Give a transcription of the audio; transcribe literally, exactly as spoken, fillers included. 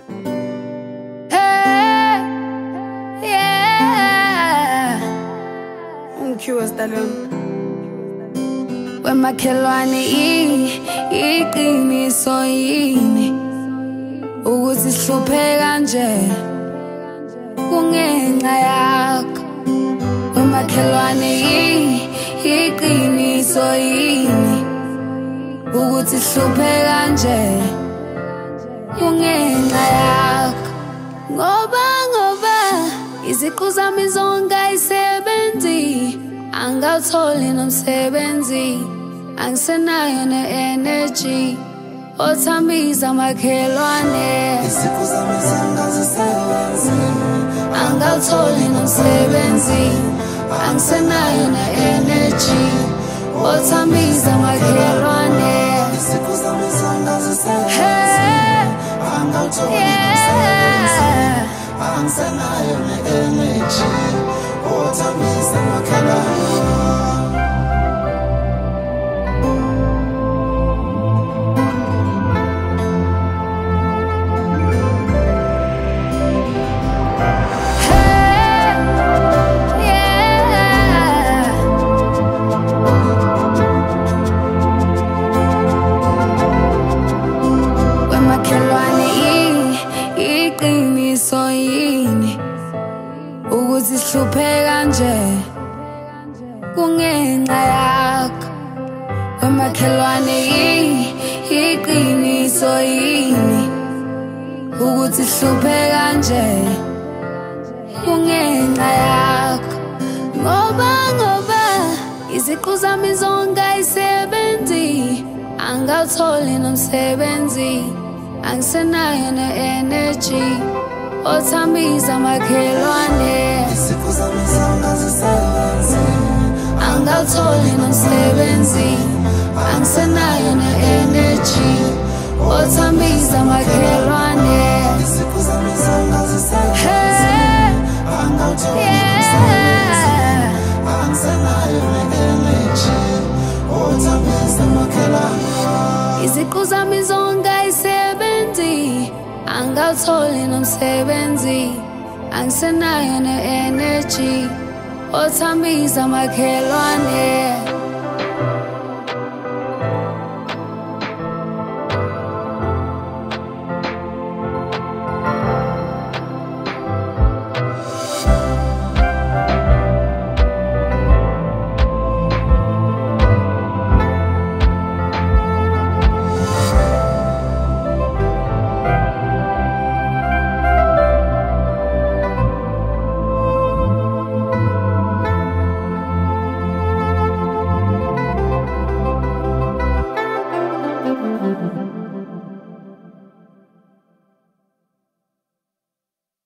Hey, yeah. Umkhiwa Stallion. Wemakhelwane iqiniso yini ukuthi sihluphe kanje kungenxa yakho. Wemakhelwane iqiniso yini ukuthi sihluphe kanje kungenxa yakho. Ngoba ngoba iziqu zami zonke ayisebenzi, angawutholi nomsebenzi, angisenayo ne-energy othambiza makhelwane. Iziqu zami zonke azisebenzi, angawutholi nomsebenzi, angisenayo ne-energy othambiza makhelwane. iziqu zami zonke azisebenzi, Hey, angawutholi yeah. angisenayo ne-energy othambiza makhelwane. Iqiniso yini ukuthi sihluphe kanje kungenxa yakho. Wemakhelwane iqiniso yini ukuthi sihluphe kanje kungenxa yakho. Ngoba ngoba iziqu zami zonke ayisebenzi, angawutholi nomsebenzi, angisenayo ne-energy othambiza makhelwane. Iziqu zami zonke azisebenzi, angawutholi nomsebenzi, angisenayo ne-energy othambiza makhelwane. iziqu zami zonke azisebenzi, Hey, angawutholi yeah. angisenayo ne-energy othambiza makhelwane. Iziqu zami zonke ayisebenzi, angawutholi nomsebenzi, angisenayo ne-energy othambiza makhelwane.